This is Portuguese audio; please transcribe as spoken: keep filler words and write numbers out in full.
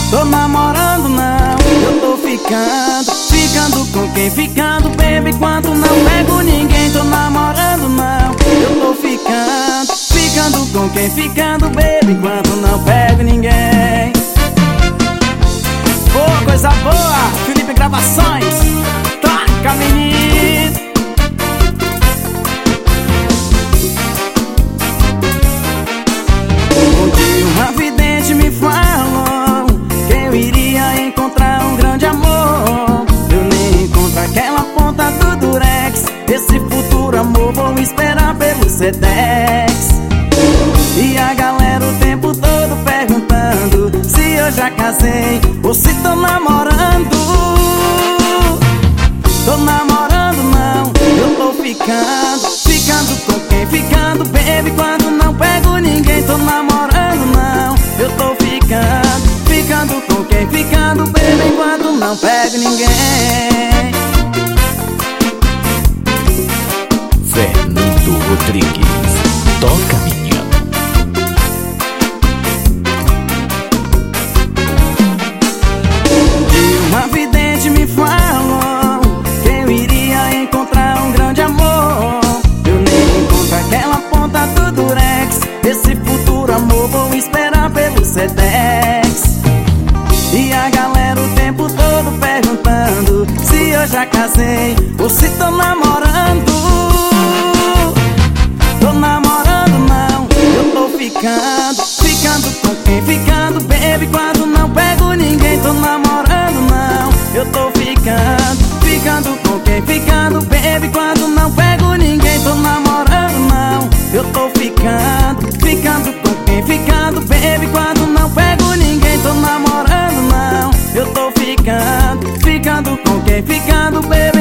Tô namorando não, eu tô ficando. Ficando com quem? Ficando, baby, enquanto não pego ninguém. Tô namorando não, eu tô ficando. Ficando com quem? Ficando, baby, enquanto não pego ninguém. Boa, coisa boa, Felipe Gravações. Toca, menino. Um dia uma vidente me falou que eu iria encontrar um grande amor. Eu nem encontro aquela ponta do durex. Esse futuro amor vou esperar pelo Sedex. E a galera o tempo todo perguntando se eu já casei ou se tô namorando. Tô namorando não, eu tô ficando. Ficando com quem? Ficando, baby, quando não pego ninguém. Tô namorando não, eu tô ficando. Ficando com quem? Ficando, baby, quando não pego ninguém. Fernando Rodrigues, toca, menino. Uma vidente me falou que eu iria encontrar um grande amor. Eu nem encontro aquela ponta do durex. Esse futuro amor vou esperar pelo Sedex. E a galera o tempo todo perguntando se eu já casei ou se tô namorando. Tô namorando não, eu tô ficando. Ficando com quem? Ficando, baby, quando não pego ninguém. Tô namorando não, eu tô ficando. Ficando com quem? Ficando, baby, quando não pego ninguém. Tô namorando não, eu tô ficando. Ficando com quem? Ficando, baby, quando não pego ninguém. Tô namorando não, eu tô ficando. Ficando com quem? Ficando, baby.